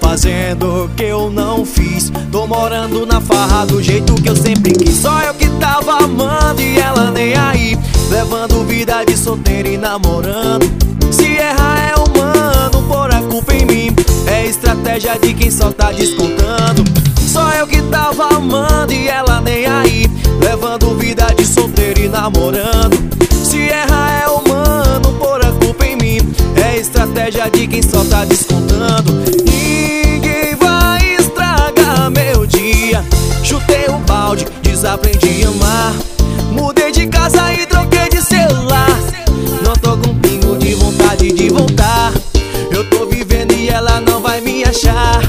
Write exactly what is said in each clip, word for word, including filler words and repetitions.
fazendo o que eu não fiz. Tô morando na farra do jeito que eu sempre quis. Só eu que tava amando e ela nem aí, levando vida de solteiro e namorando. Se errar é humano, pôr a culpa em mim é estratégia de quem só tá descontando. Só eu que tava amando e ela nem aí, levando vida de solteiro e namorando. Se errar é humano, pôr a culpa em mim é estratégia de quem só tá descontando. Ninguém vai estragar meu dia. Chutei o balde, desaprendi a amar. Mudei de casa e troquei de celular. Não tô com pingo de vontade de voltar. Eu tô vivendo e ela não vai me achar.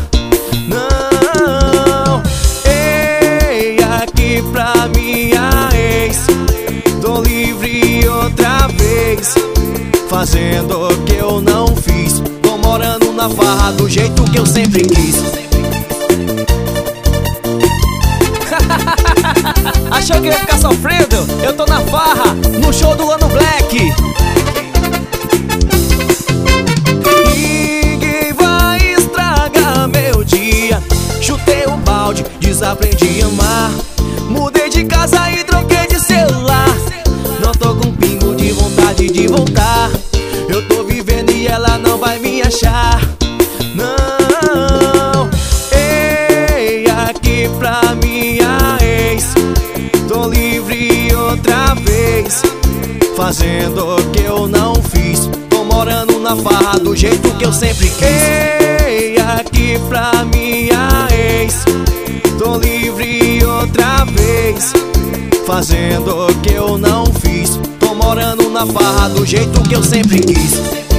Não. Ei, aqui pra minha ex, tô livre outra vez, fazendo o que eu não fiz. Tô morando na farra do jeito que eu sempre quis. Achou que eu ia ficar sofrendo? Eu tô na farra, no show do Ano Black. Ninguém vai estragar meu dia. Chutei o balde, desaprendi a amar. Mudei de casa e troquei de celular. Não tô com pingo de vontade de voltar. Eu tô vivendo e ela não vai me achar. Não. Ei, aqui pra minha ex, tô livre outra vez, fazendo o que eu não fiz. Tô morando na farra do jeito que eu sempre quis. Ei, aqui pra minha ex, tô livre outra vez, fazendo o que eu não fiz. Tô morando na farra do jeito que eu sempre quis.